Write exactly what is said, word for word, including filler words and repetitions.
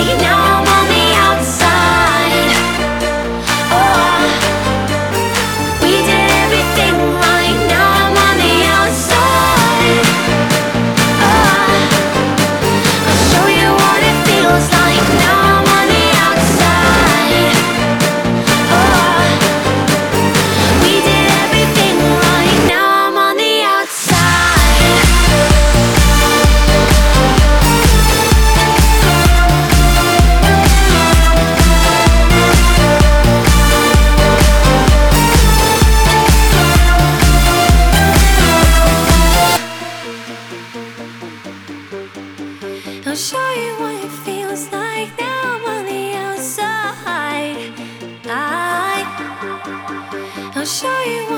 Now I'm on the outside. Oh, we did everything right. Now I'm on the outside. Oh, I'll show you what it feels like. Now I'm on the outside. Oh, we did everything right. Now I'm on the outside. I'll show you what it feels like. Now I'm on the outside. I, I'll show you